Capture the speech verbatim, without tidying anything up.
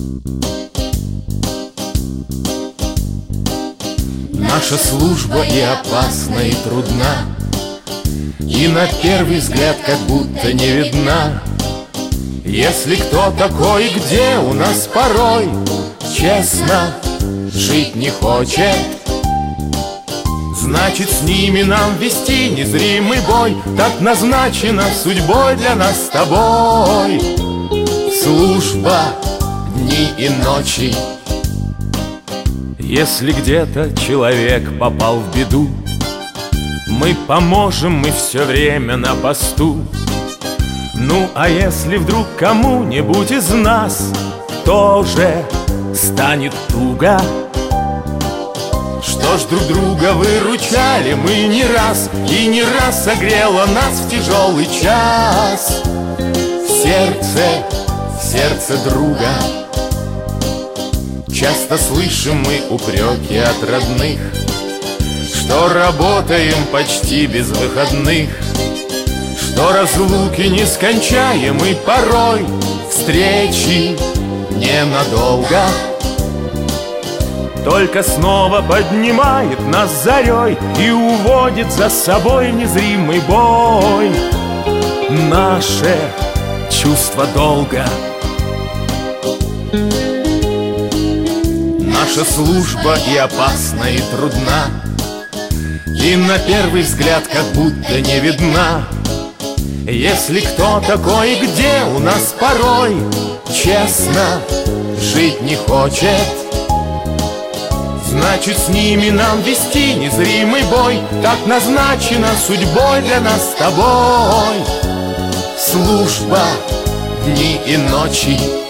Наша служба и опасна, и трудна, и на первый взгляд как будто не видна. Если кто такой, где у нас порой честно жить не хочет, значит, с ними нам вести незримый бой. Так назначено судьбой для нас с тобой. Служба дни и ночи. Если где-то человек попал в беду, мы поможем, мы все время на посту. Ну, а если вдруг кому-нибудь из нас тоже станет туго, что ж, друг друга выручали мы не раз, и не раз согрело нас в тяжелый час в сердце, в сердце друга. Часто слышим мы упреки от родных, что работаем почти без выходных, что разлуки нескончаемы порой, встречи ненадолго. Только снова поднимает нас зарей и уводит за собой незримый бой. Наше чувство долга. Наша служба и опасна, и трудна, и на первый взгляд как будто не видна. Если кто такой, где у нас порой честно жить не хочет, значит, с ними нам вести незримый бой. Так назначено судьбой для нас с тобой. Служба дни и ночи.